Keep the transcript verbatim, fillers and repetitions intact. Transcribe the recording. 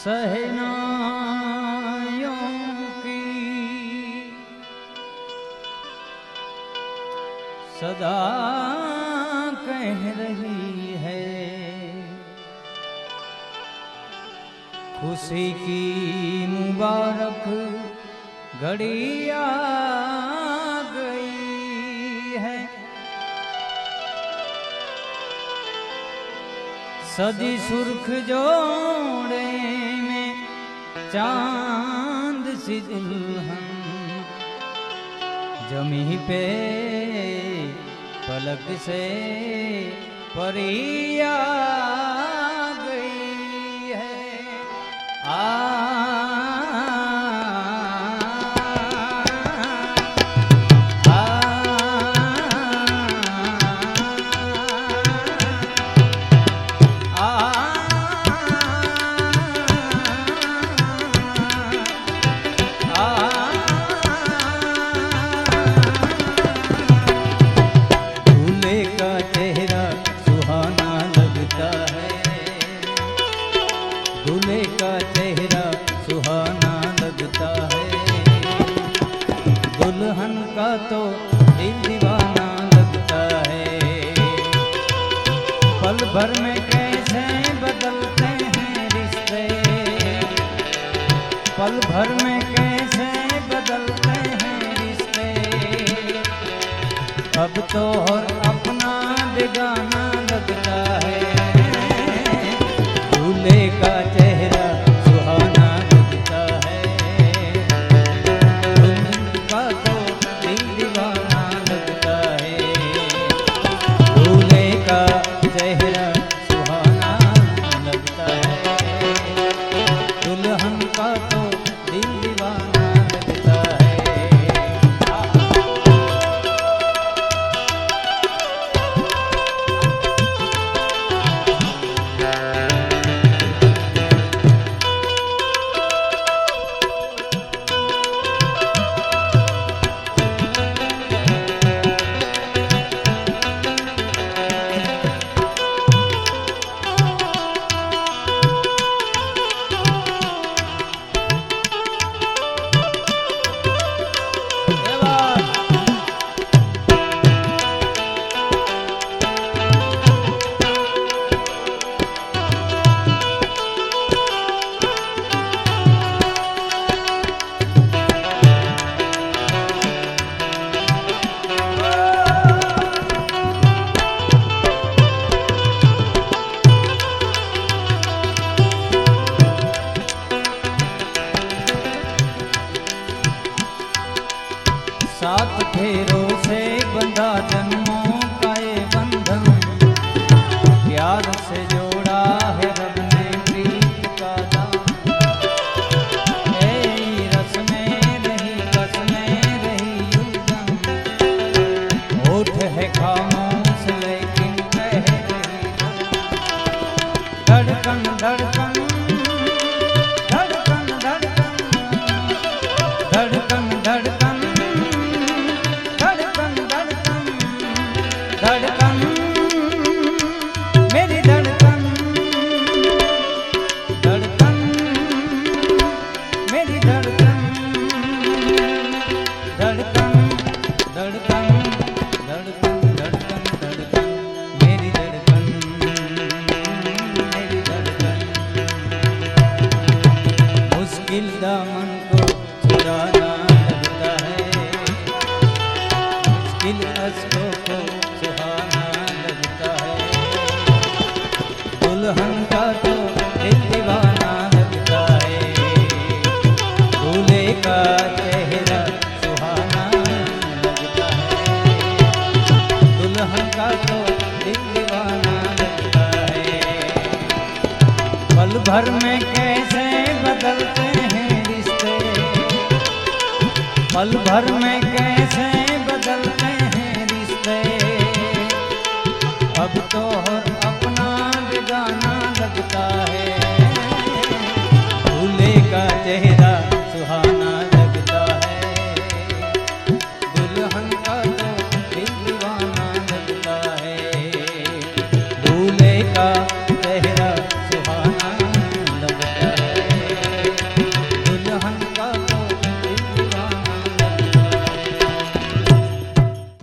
सहनायों की सदा कह रही है, खुशी की मुबारक घड़ी आ गई है। सदी सुर्ख जोड़े में चांद सी दुल्हन जमी पे पलक से परी आ गई है। आ दूल्हे का चेहरा सुहाना लगता है, दुल्हन का तो दिल दीवाना लगता है। पल भर में कैसे बदलते हैं रिश्ते, पल भर में कैसे बदलते हैं रिश्ते। अब तो हर अपना बेगाना लगता है, दूल्हे का चेहरा सुहाना लगता है, दुल्हन का तो दिल दीवाना लगता है। दूल्हे का चेहरा सुहाना लगता है, दुल्हन का तो दिल दीवाना लगता है। सात फेरों से बंधा जन्मों का ये बंधन, प्यार से जोड़ा है रब ने प्रीत का दाम। ए रस में रही कस में रही उलझन, होठ है खामोश लेकिन कह रही धड़कन धड़कन धड़कन धड़कन धड़कन धड़कन धड़कन मेरी धड़कन धड़कन मेरी धड़कन धड़कन धड़कन धड़कन धड़कन धड़कन मेरी धड़कन मेरी धड़कन। मुश्किल दामन को छुड़ाना लगता है, मुश्किल अश्कों को सुहाना लगता है, दुल्हन का तो दिल दीवाना लगता है। दूल्हे का चेहरा सुहाना लगता है, दुल्हन का तो दिल दीवाना लगता है। पल भर में कैसे बदलते हैं रिश्ते, पल भर में कैसे बदलते हैं रिश्ते। अब तो